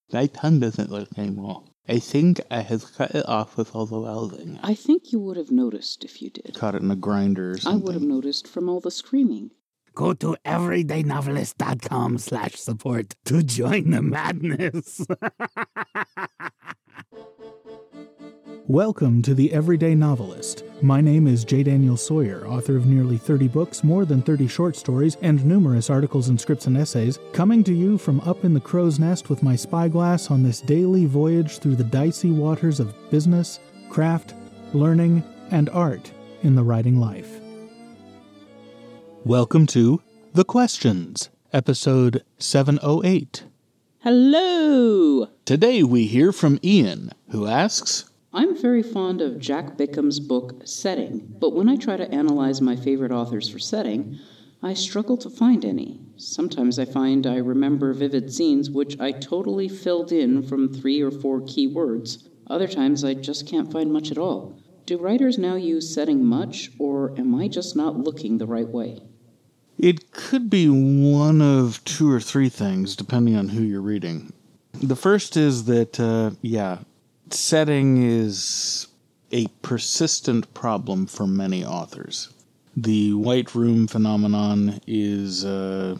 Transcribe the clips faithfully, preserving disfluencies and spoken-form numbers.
My tongue doesn't work anymore. I think I have cut it off with all the welding. I think you would have noticed if you did. Caught it in a grinder or something. I would have noticed from all the screaming. Go to everydaynovelist.com slash support to join the madness. Welcome to The Everyday Novelist. My name is J. Daniel Sawyer, author of nearly thirty books, more than thirty short stories, and numerous articles and scripts and essays, coming to you from up in the crow's nest with my spyglass on this daily voyage through the dicey waters of business, craft, learning, and art in the writing life. Welcome to The Questions, episode seven oh eight. Hello! Today we hear from Ian, who asks, I'm very fond of Jack Bickham's book, Setting, but when I try to analyze my favorite authors for setting, I struggle to find any. Sometimes I find I remember vivid scenes which I totally filled in from three or four key words. Other times I just can't find much at all. Do writers now use setting much, or am I just not looking the right way? It could be one of two or three things, depending on who you're reading. The first is that, uh, yeah, setting is a persistent problem for many authors. The white room phenomenon is uh,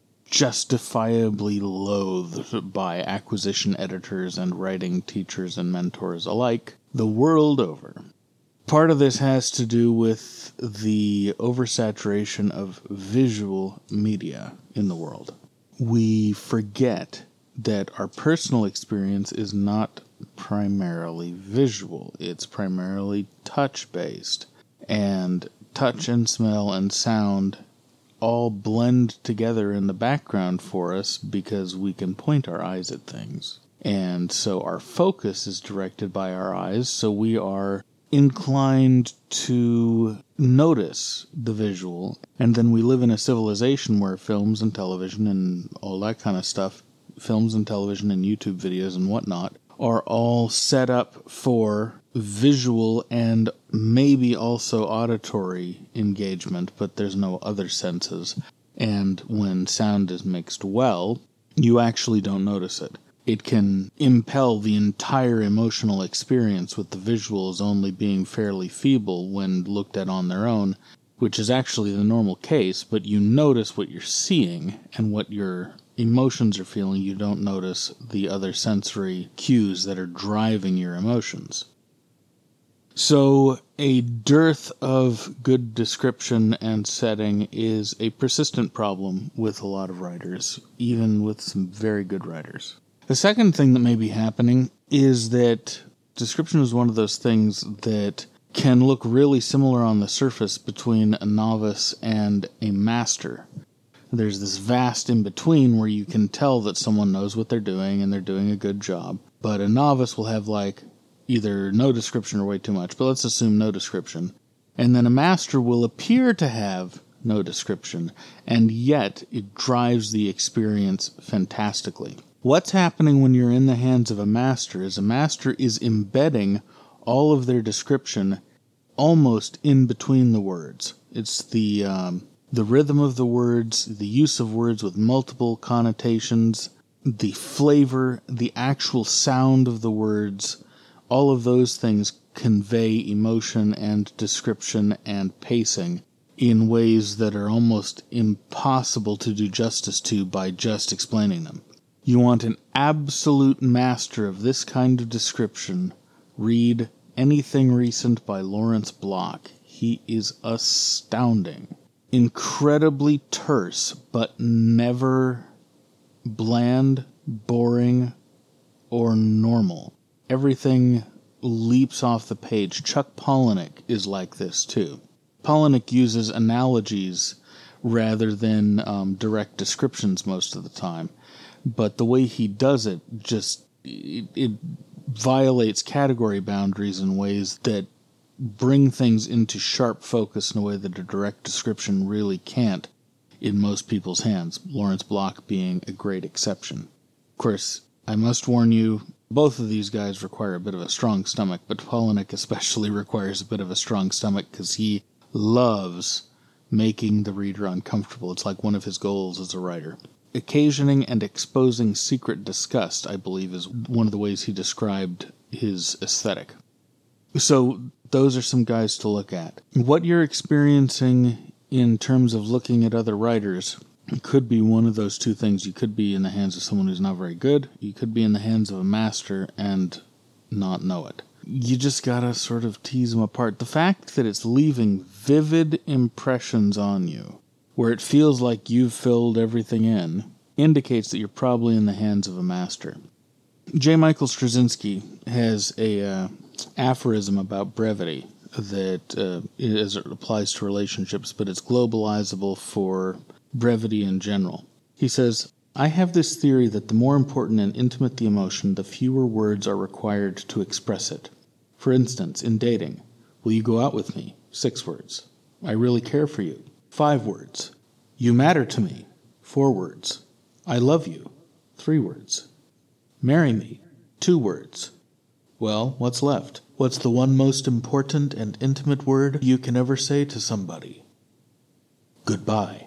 justifiably loathed by acquisition editors and writing teachers and mentors alike the world over. Part of this has to do with the oversaturation of visual media in the world. We forget that our personal experience is not primarily visual. It's primarily touch-based. And touch and smell and sound all blend together in the background for us because we can point our eyes at things. And so our focus is directed by our eyes, so we are inclined to notice the visual. And then we live in a civilization where films and television and all that kind of stuff, films and television and YouTube videos and whatnot, are all set up for visual and maybe also auditory engagement, but there's no other senses. And when sound is mixed well, you actually don't notice it. It can impel the entire emotional experience with the visuals only being fairly feeble when looked at on their own, which is actually the normal case, but you notice what you're seeing and what your emotions are feeling. You don't notice the other sensory cues that are driving your emotions. So, a dearth of good description and setting is a persistent problem with a lot of writers, even with some very good writers. The second thing that may be happening is that description is one of those things that can look really similar on the surface between a novice and a master. There's this vast in-between where you can tell that someone knows what they're doing and they're doing a good job. But a novice will have, like, either no description or way too much, but let's assume no description. And then a master will appear to have no description, and yet it drives the experience fantastically. What's happening when you're in the hands of a master is a master is embedding all of their description almost in between the words. It's the um, the rhythm of the words, the use of words with multiple connotations, the flavor, the actual sound of the words. All of those things convey emotion and description and pacing in ways that are almost impossible to do justice to by just explaining them. You want an absolute master of this kind of description, read anything recent by Lawrence Block. He is astounding. Incredibly terse, but never bland, boring, or normal. Everything leaps off the page. Chuck Palahniuk is like this too. Palahniuk uses analogies rather than um, direct descriptions most of the time. But the way he does it just, it, it violates category boundaries in ways that bring things into sharp focus in a way that a direct description really can't in most people's hands, Lawrence Block being a great exception. Of course, I must warn you, both of these guys require a bit of a strong stomach, but Palahniuk especially requires a bit of a strong stomach because he loves making the reader uncomfortable. It's like one of his goals as a writer. occasioning and exposing secret disgust, I believe, is one of the ways he described his aesthetic. So those are some guys to look at. What you're experiencing in terms of looking at other writers could be one of those two things. You could be in the hands of someone who's not very good. You could be in the hands of a master and not know it. You just gotta sort of tease them apart. The fact that it's leaving vivid impressions on you, where it feels like you've filled everything in, indicates that you're probably in the hands of a master. J. Michael Straczynski has a uh, aphorism about brevity that uh, as it applies to relationships, but it's globalizable for brevity in general. He says, I have this theory that the more important and intimate the emotion, the fewer words are required to express it. For instance, in dating, will you go out with me? Six words. I really care for you. Five words. You matter to me. Four words. I love you. Three words. Marry me. Two words. Well, what's left? What's the one most important and intimate word you can ever say to somebody? Goodbye.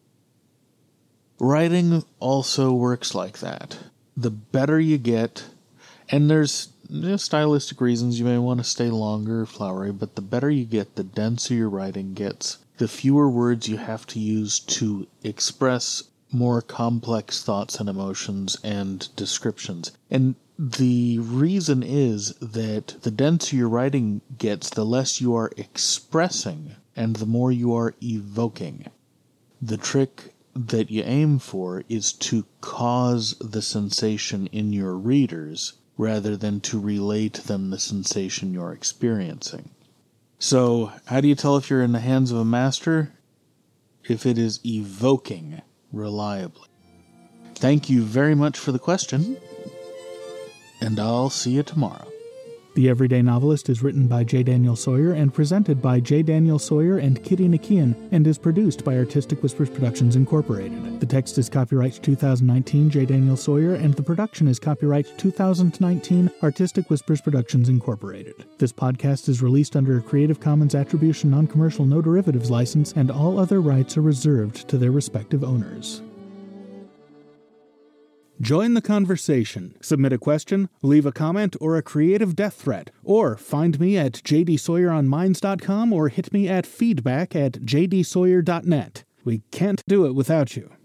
Writing also works like that. The better you get, and there's you know, stylistic reasons you may want to stay longer, flowery, but the better you get, the denser your writing gets, the fewer words you have to use to express more complex thoughts and emotions and descriptions. And the reason is that the denser your writing gets, the less you are expressing and the more you are evoking. The trick that you aim for is to cause the sensation in your readers rather than to relay to them the sensation you're experiencing. So, how do you tell if you're in the hands of a master? If it is evoking reliably. Thank you very much for the question, and I'll see you tomorrow. The Everyday Novelist is written by J. Daniel Sawyer and presented by J. Daniel Sawyer and Kitty Nakian, and is produced by Artistic Whispers Productions Incorporated. The text is copyright two thousand nineteen J. Daniel Sawyer, and the production is copyright two thousand nineteen Artistic Whispers Productions Incorporated. This podcast is released under a Creative Commons Attribution Non-Commercial No Derivatives license, and all other rights are reserved to their respective owners. Join the conversation. Submit a question, leave a comment, or a creative death threat. Or find me at j d sawyer on minds dot com or hit me at feedback at j d sawyer dot net. We can't do it without you.